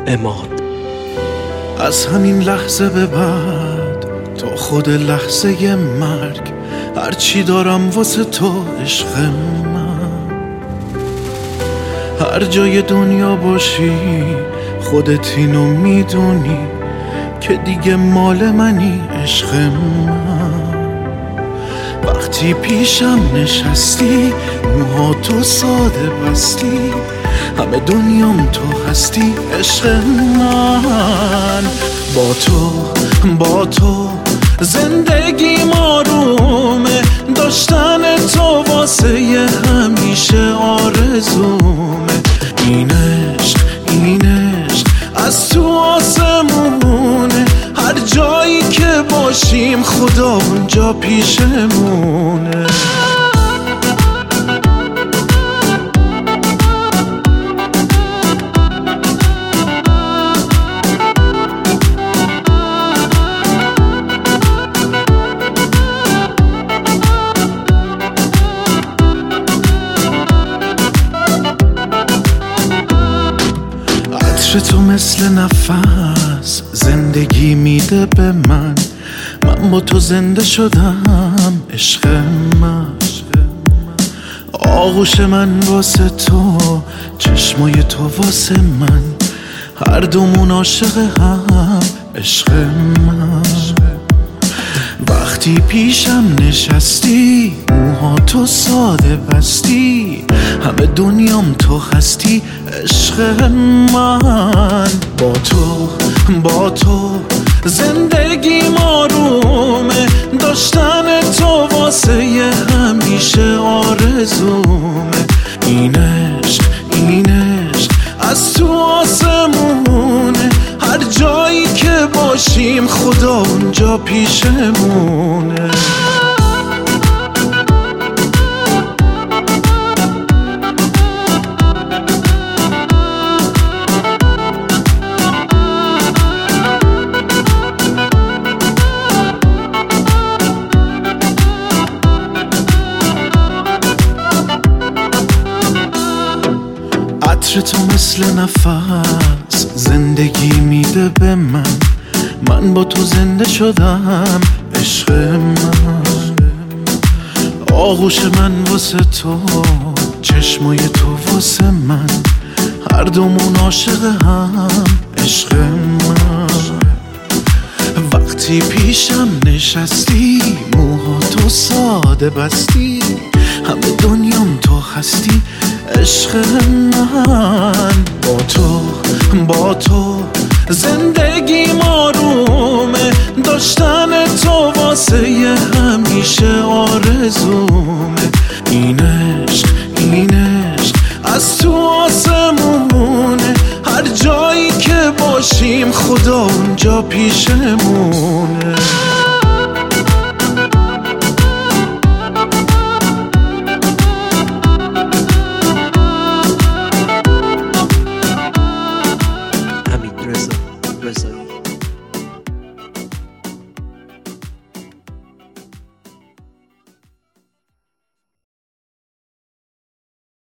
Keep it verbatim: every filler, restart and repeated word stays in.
اماد. از همین لحظه به بعد تا خود لحظه مرگ، هرچی دارم واسه تو عشق من. هر جای دنیا باشی خودت اینو میدونی که دیگه مال منی عشق من. وقتی پیشم نشستی موهاتو ساده بستی، همه دنیام تو هستی عشق من. با تو با تو زندگیم آرومه، داشتن تو واسه ی همیشه آرزومه. این عشق این عشق از تو آسمونه، هر جایی که باشیم خدا اونجا پیشمونه. عطر تو مثل نفس زندگی میده به من، من با تو زنده شدم عشق من. آغوش من واسه تو، چشمای تو واسه من، هر دومون عاشق هم عشق من. وقتی پیشم نشستی موهاتو ساده بستی، همه دنیام تو هستی عشق من. با تو با تو زندگیم آرومه، داشتن تو واسه ی همیشه آرزومه. این عشق این عشق از تو آسمونه، هر جایی که باشیم خدا اونجا پیشمونه. عطر تو مثل نفس زندگی میده به من، من با تو زنده شدم عشق من. آغوش من واسه تو، چشمای تو واسه من، هر دومون عاشق هم عشق من. وقتی پیشم نشستی موهاتو ساده بستی، همه دنیام تو هستی عشق من. با تو با تو زندگیم آرومه، داشتن تو واسه ی همیشه آرزومه. این عشق این عشق از تو آسمونه، هر جایی که باشیم خدا اونجا پیشمونه.